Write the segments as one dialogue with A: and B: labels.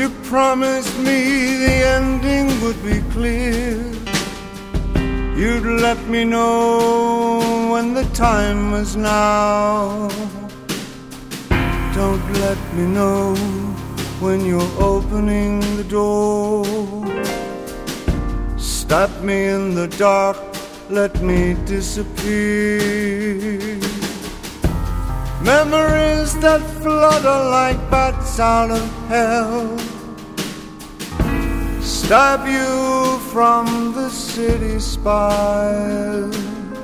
A: You promised me the ending would be clear. You'd let me know when the time was now. Don't let me know when you're opening the door. Stop me in the dark, let me disappear. Memories that flutter like bats out of hell stop you from the city spires.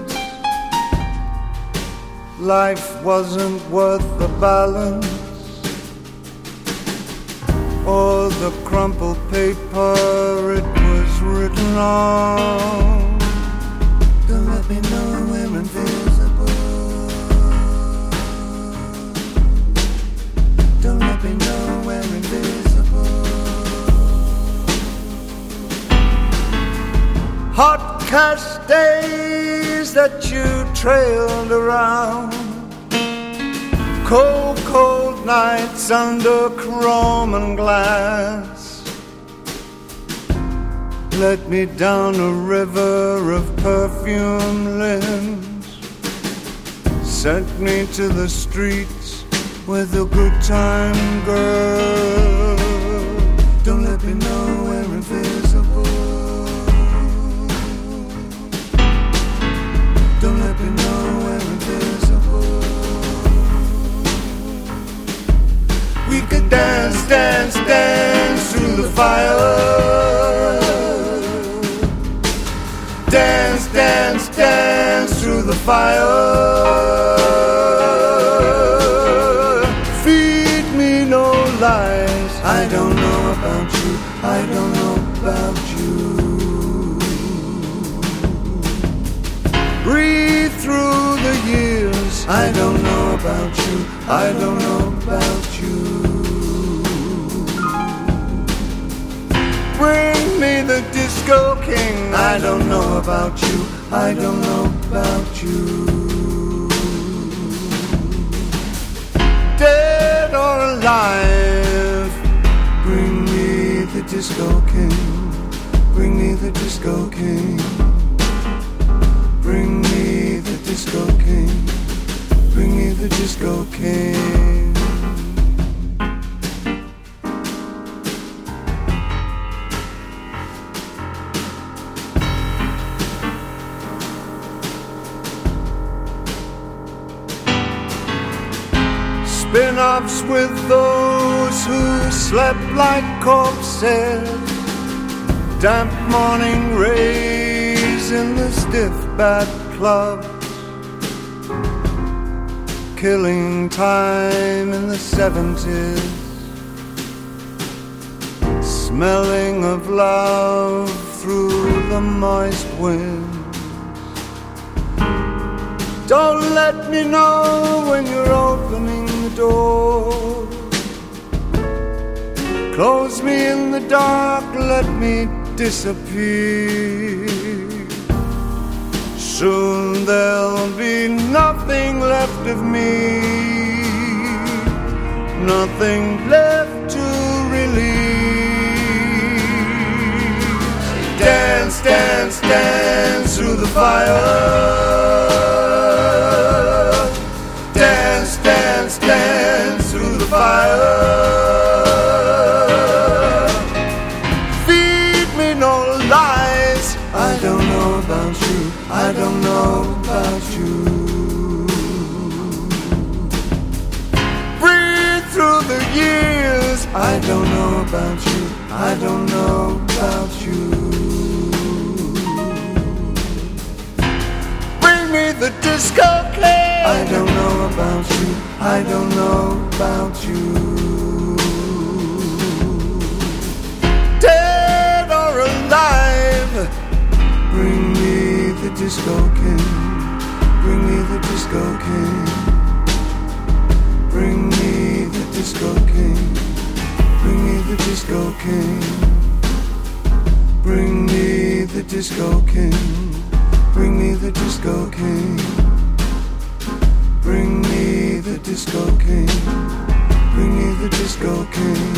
A: Life wasn't worth the balance or the crumpled paper it was written on. Don't let me know we're invisible. Don't let me know we're invisible. Hot cash days that you trailed around, cold, cold nights under chrome and glass, led me down a river of perfume limbs, sent me to the streets with a good time girl. Don't let me know we're invisible. Don't let me know we're invisible. We could dance, dance, dance through the fire. Dance, dance, dance through the fire. Feed me no lies. I don't know about you. I don't know about you. Breathe through the years. I don't know about you. I don't know about you. Bring me the disco king. I don't know about you. I don't know about you. Dead or alive, bring me the disco king. Bring me the disco king. Bring me the disco king. Bring me the disco king. Spin-offs with those who slept like corpses, damp morning rays in the stiff bad clubs, killing time in the 70s, smelling of love through the moist wind. Don't let me know when you're opening the door. Close me in the dark, let me disappear. Soon there'll be nothing left of me, nothing left to release. Dance, dance, dance through the fire. Dance, dance, dance through the fire. Feed me no lies. I don't know about you. I don't know about you. Breathe through the years. I don't know about you. I don't know about you. Bring me the disco king. I don't know about you. I don't know about you. Dead or alive, bring me the disco king. Bring me the disco king. Bring me the disco king. Bring me the disco king. Bring me the disco king. Bring me the disco king. Bring me the disco king. Bring me the disco king.